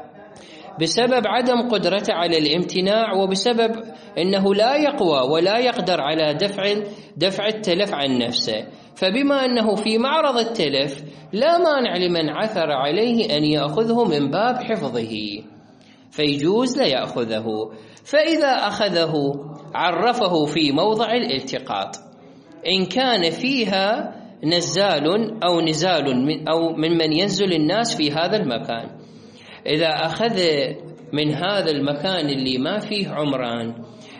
بسبب عدم قدرته على الامتناع، وبسبب أنه لا يقوى ولا يقدر على دفع التلف عن نفسه، فبما أنه في معرض التلف لا مانع لمن عثر عليه أن يأخذه من باب حفظه، فيجوز ليأخذه. فإذا أخذه عرفه في موضع الالتقاط، إن كان فيها نزال أو نزال أو من ينزل الناس في هذا المكان. إذا أخذ من هذا المكان اللي ما فيه عمران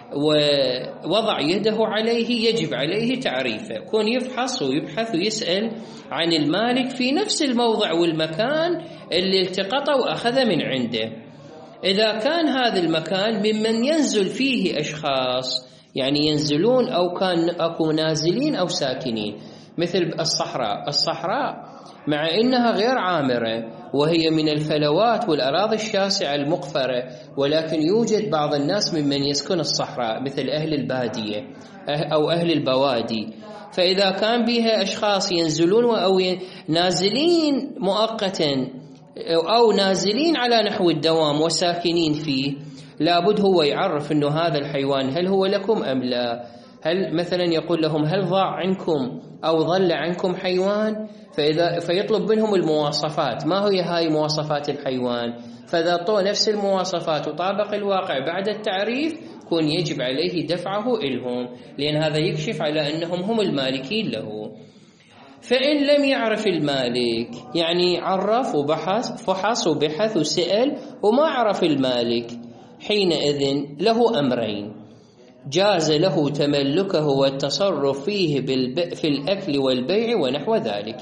ووضع يده عليه يجب عليه تعريفه، كون يفحص ويبحث ويسأل عن المالك في نفس الموضع والمكان اللي التقطه وأخذ من عنده. إذا كان هذا المكان ممن ينزل فيه أشخاص، يعني ينزلون أو نازلين أو ساكنين، مثل الصحراء مع إنها غير عامرة وهي من الفلوات والأراضي الشاسعة المقفرة، ولكن يوجد بعض الناس ممن يسكن الصحراء مثل أهل البادية أو أهل البوادي، فإذا كان بها أشخاص ينزلون أو نازلين مؤقتا أو نازلين على نحو الدوام وساكنين فيه، لابد هو يعرف أنه هذا الحيوان هل هو لكم أم لا، هل مثلا يقول لهم هل ضاع عنكم أو ظل عنكم حيوان، فيطلب منهم المواصفات، ما هي هاي مواصفات الحيوان، فإذا طوى نفس المواصفات وطابق الواقع بعد التعريف كون يجب عليه دفعه إلهم، لأن هذا يكشف على أنهم هم المالكين له. فإن لم يعرف المالك، يعني عرف وبحث، فحص وبحث وسأل وما عرف المالك، حينئذ له أمرين: جاز له تملكه والتصرف فيه في الأكل والبيع ونحو ذلك.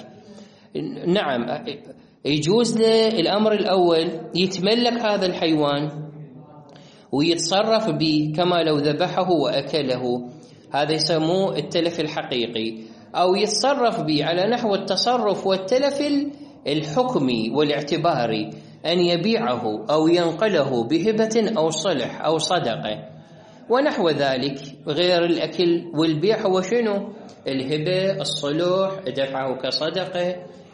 نعم، يجوز له الأمر الأول يتملك هذا الحيوان ويتصرف به كما لو ذبحه وأكله، هذا يسموه التلف الحقيقي، أو يتصرف به على نحو التصرف والتلف الحكمي والاعتباري، أن يبيعه أو ينقله بهبة أو صلح أو صدقة ونحو ذلك. غير الأكل والبيع هو شنو؟ الهبة، الصلح، دفعه كصدقة.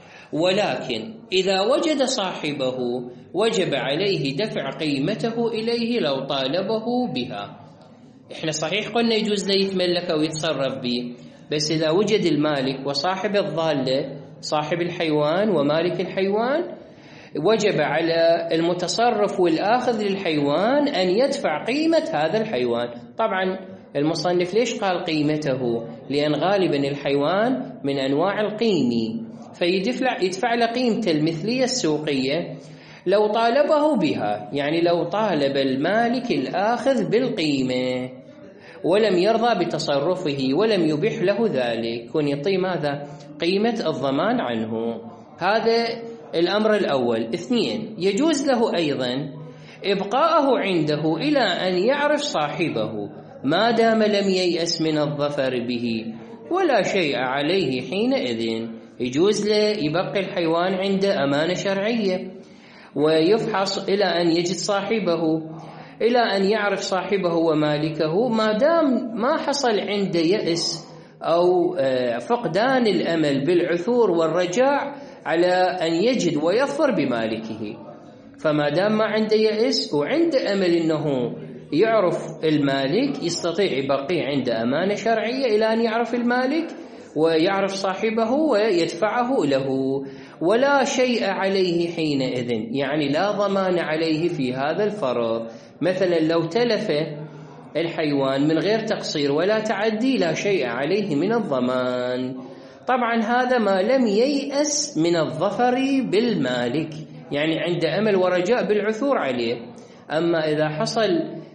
ولكن إذا وجد صاحبه وجب عليه دفع قيمته إليه لو طالبه بها. إحنا صحيح قلنا يجوز له يتملك أو يتصرف به، بس إذا وجد المالك وصاحب الضالة صاحب الحيوان ومالك الحيوان، وجب على المتصرف والآخذ للحيوان أن يدفع قيمة هذا الحيوان. طبعا المصنف ليش قال قيمته؟ لأن غالبا الحيوان من أنواع القيمي، فيدفع له قيمته المثلية السوقية لو طالبه بها، يعني لو طالب المالك الآخذ بالقيمة ولم يرضى بتصرفه ولم يبح له ذلك، كن يعطي ماذا؟ قيمة الضمان عنه. هذا الأمر الأول. 2، يجوز له أيضا إبقاءه عنده إلى أن يعرف صاحبه ما دام لم ييأس من الظفر به ولا شيء عليه حينئذ. يجوز له يبقي الحيوان عنده أمانة شرعية ويفحص إلى أن يجد صاحبه، إلى أن يعرف صاحبه ومالكه، ما دام ما حصل عنده يأس أو فقدان الأمل بالعثور والرجاع على أن يجد ويظفر بمالكه. فما دام ما عنده يأس وعنده أمل أنه يعرف المالك، يستطيع يبقيه عنده أمانة شرعية إلى أن يعرف المالك ويعرف صاحبه ويدفعه له، ولا شيء عليه حينئذ، يعني لا ضمان عليه في هذا الفرض. مثلا لو تلف الحيوان من غير تقصير ولا تعدي لا شيء عليه من الضمان. طبعا هذا ما لم ييأس من الظفر بالمالك، يعني عنده أمل ورجاء بالعثور عليه. أما إذا حصل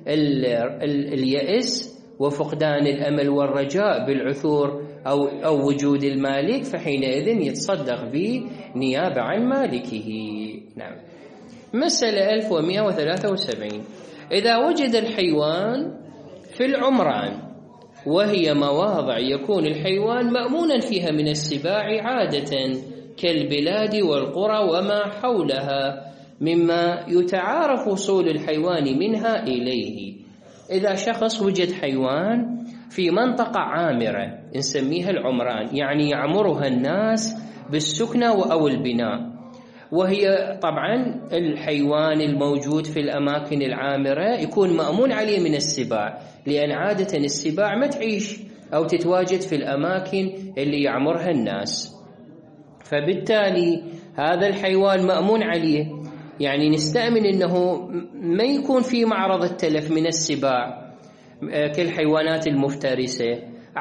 اليأس وفقدان الأمل والرجاء بالعثور أو وجود المالك، فحينئذ يتصدق به نيابة عن مالكه. نعم. مسألة 1173. إذا وجد الحيوان في العمران وهي مواضع يكون الحيوان مأمونا فيها من السباع عادة كالبلاد والقرى وما حولها مما يتعارف وصول الحيوان منها إليه. إذا شخص وجد حيوان في منطقة عامرة نسميها العمران، يعني يعمرها الناس بالسكنة أو البناء، وهي طبعا الحيوان الموجود في الأماكن العامرة يكون مأمون عليه من السباع، لأن عادة السباع ما تعيش أو تتواجد في الأماكن اللي يعمرها الناس، فبالتالي هذا الحيوان مأمون عليه، يعني نستأمن أنه ما يكون في معرض التلف من السباع كالحيوانات المفترسة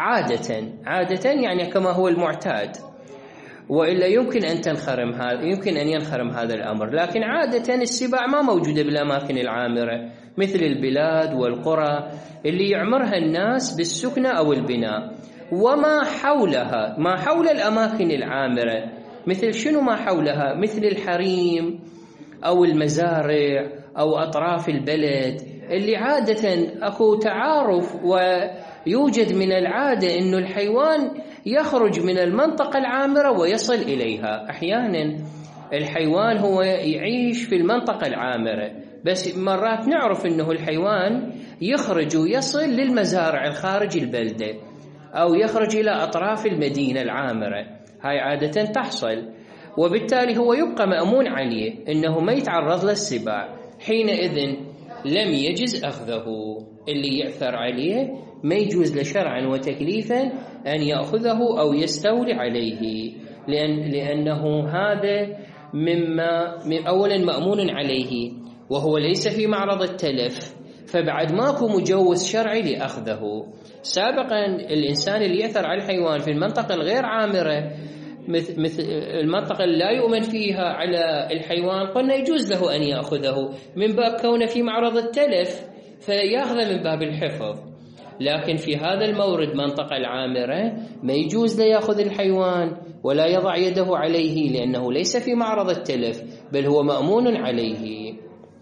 عادة يعني كما هو المعتاد، وإلا يمكن أن ينخرم هذا الأمر. لكن عادة السباع ما موجودة بالأماكن العامرة مثل البلاد والقرى اللي يعمرها الناس بالسكنة أو البناء، وما حولها، ما حول الأماكن العامرة، مثل شنو ما حولها؟ مثل الحريم أو المزارع أو أطراف البلد اللي عادة أكو تعارف ويوجد من العادة أنه الحيوان يخرج من المنطقة العامرة ويصل إليها. أحيانا الحيوان هو يعيش في المنطقة العامرة، بس مرات نعرف أنه الحيوان يخرج ويصل للمزارع الخارج البلدة أو يخرج إلى أطراف المدينة العامرة، هاي عادة تحصل، وبالتالي هو يبقى مأمون عليه أنه ما يتعرض للسباع، حينئذ لم يجز أخذه. اللي يأثر عليه ما يجوز لشرعا وتكليفا أن يأخذه أو يستولي عليه، لأنه هذا مما أولا مأمون عليه وهو ليس في معرض التلف، فبعد ماكو مجوز شرعي لأخذه. سابقا الإنسان اللي يأثر على الحيوان في المنطقة الغير عامرة مثل المنطقة اللي لا يؤمن فيها على الحيوان، قلنا يجوز له أن يأخذه من باب كونه في معرض التلف فيأخذ من باب الحفظ. لكن في هذا المورد منطقة العامرة ما يجوز له يأخذ الحيوان ولا يضع يده عليه، لأنه ليس في معرض التلف بل هو مأمون عليه.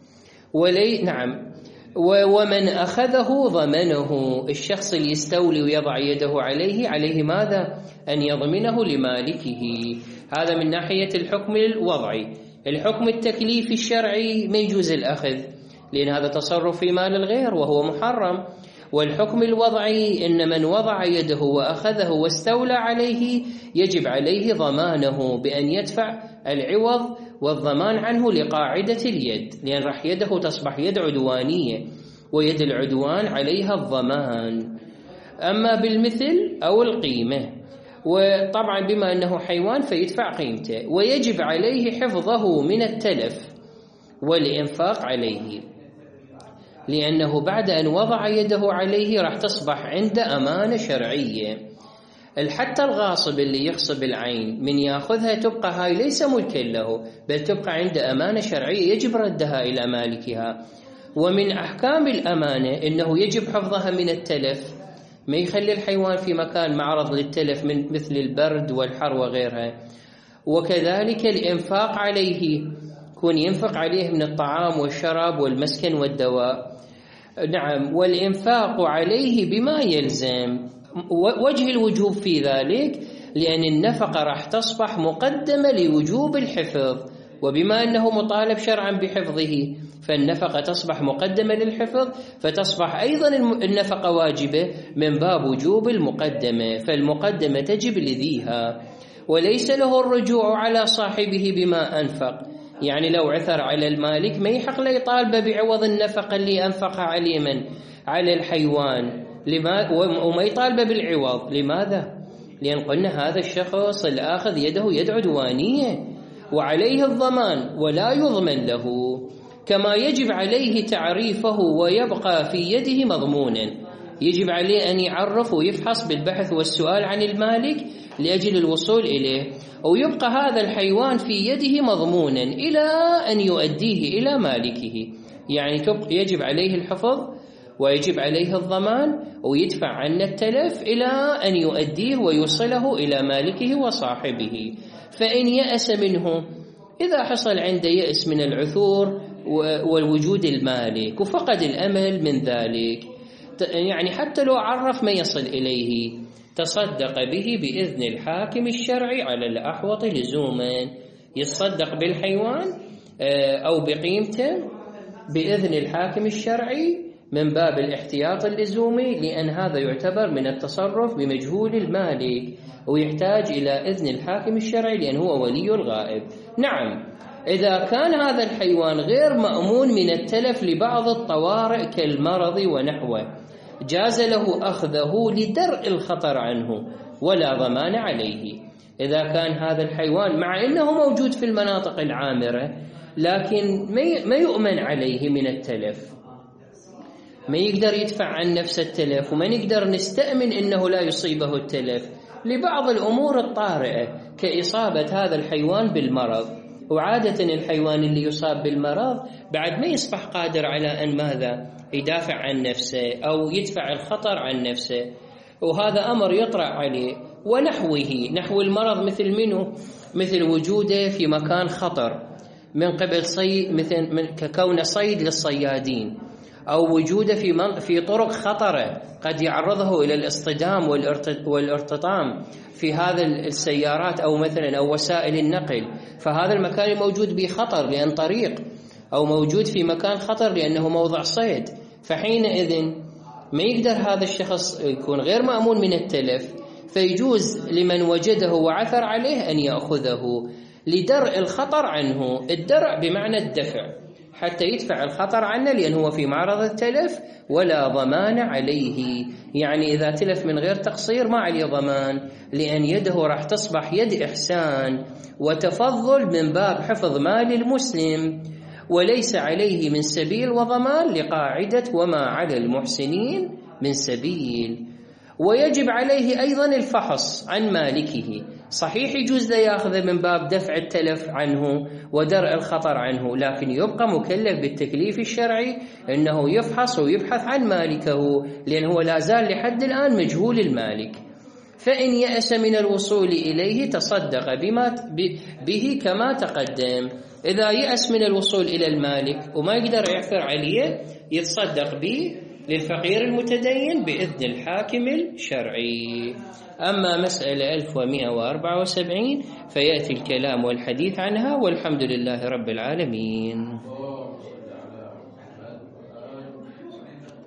نعم. ومن أخذه ضمنه، الشخص اللي يستولي ويضع يده عليه ماذا؟ أن يضمنه لمالكه. هذا من ناحية الحكم الوضعي. الحكم التكليفي الشرعي ما يجوز الأخذ، لأن هذا تصرف في مال الغير وهو محرم. والحكم الوضعي إن من وضع يده وأخذه واستولى عليه يجب عليه ضمانه بأن يدفع العوض والضمان عنه لقاعدة اليد، لأن راح يده تصبح يد عدوانية، ويد العدوان عليها الضمان. أما بالمثل أو القيمة، وطبعا بما أنه حيوان فيدفع قيمته، ويجب عليه حفظه من التلف والإنفاق عليه، لأنه بعد أن وضع يده عليه راح تصبح عنده أمانة شرعية. حتى الغاصب اللي يغصب العين من يأخذها تبقى هاي ليس ملكا له، بل تبقى عنده أمانة شرعية يجب ردها إلى مالكها. ومن أحكام الأمانة إنه يجب حفظها من التلف، ما يخلي الحيوان في مكان معرض للتلف من مثل البرد والحر وغيرها. وكذلك الإنفاق عليه، يكون ينفق عليه من الطعام والشراب والمسكن والدواء. نعم. والإنفاق عليه بما يلزم. وجه الوجوب في ذلك لأن النفقة راح تصبح مقدمة لوجوب الحفظ، وبما أنه مطالب شرعا بحفظه فالنفقة تصبح مقدمة للحفظ، فتصبح أيضا النفقة واجبة من باب وجوب المقدمة، فالمقدمة تجب لذيها، وليس له الرجوع على صاحبه بما أنفق. يعني لو عثر على المالك ما يحق له يطالب بعوض النفقة اللي أنفقها عليه من على الحيوان، وما يطالب بالعوض. لماذا؟ لأن قلنا هذا الشخص الآخذ يده يد عدوانية وعليه الضمان ولا يضمن له، كما يجب عليه تعريفه ويبقى في يده مضمونا. يجب عليه أن يعرف ويفحص بالبحث والسؤال عن المالك لأجل الوصول إليه، ويبقى هذا الحيوان في يده مضمونا إلى أن يؤديه إلى مالكه. يعني يجب عليه الحفظ ويجب عليه الضمان ويدفع عنه التلف إلى أن يؤديه ويوصله إلى مالكه وصاحبه. فإن يأس منه، إذا حصل عنده يأس من العثور والوجود المالك وفقد الأمل من ذلك، يعني حتى لو عرف ما يصل إليه تصدق به بإذن الحاكم الشرعي على الأحوط لزوما. يتصدق بالحيوان أو بقيمته بإذن الحاكم الشرعي من باب الاحتياط اللزومي، لأن هذا يعتبر من التصرف بمجهول المالك ويحتاج إلى إذن الحاكم الشرعي لأن هو ولي الغائب. نعم. إذا كان هذا الحيوان غير مأمون من التلف لبعض الطوارئ كالمرض ونحوه، جاز له أخذه لدرء الخطر عنه ولا ضمان عليه. إذا كان هذا الحيوان مع أنه موجود في المناطق العامرة لكن ما يؤمن عليه من التلف، ما يقدر يدفع عن نفس التلف، وما نقدر نستأمن أنه لا يصيبه التلف لبعض الأمور الطارئة كإصابة هذا الحيوان بالمرض. وعادة الحيوان اللي يصاب بالمرض بعد ما يصبح قادر على أن ماذا يدافع عن نفسه أو يدفع الخطر عن نفسه، وهذا أمر يطرأ عليه. ونحوه، نحو المرض مثل منه، مثل وجوده في مكان خطر من قبل صيد، مثل ككون صيد للصيادين، أو وجوده في طرق خطرة قد يعرضه إلى الاصطدام والارتطام في هذا السيارات أو مثلا أو وسائل النقل، فهذا المكان الموجود به خطر لأن طريق، أو موجود في مكان خطر لأنه موضع صيد، فحينئذ ما يقدر هذا الشخص يكون غير مأمون من التلف، فيجوز لمن وجده وعثر عليه أن يأخذه لدرء الخطر عنه. الدرء بمعنى الدفع، حتى يدفع الخطر عنه لأن هو في معرض التلف ولا ضمان عليه. يعني إذا تلف من غير تقصير ما عليه ضمان، لأن يده راح تصبح يد إحسان وتفضل من باب حفظ مال المسلم، وليس عليه من سبيل وضمان لقاعدة وما على المحسنين من سبيل. ويجب عليه أيضا الفحص عن مالكه، صحيح يجوز له يأخذه من باب دفع التلف عنه ودرء الخطر عنه، لكن يبقى مكلف بالتكليف الشرعي أنه يفحص ويبحث عن مالكه، لأنه لا زال لحد الآن مجهول المالك. فإن يأس من الوصول إليه تصدق به كما تقدم. إذا يأس من الوصول إلى المالك وما يقدر يعثر عليه يتصدق به للفقير المتدين بإذن الحاكم الشرعي. أما مسألة 1174 فيأتي الكلام والحديث عنها، والحمد لله رب العالمين.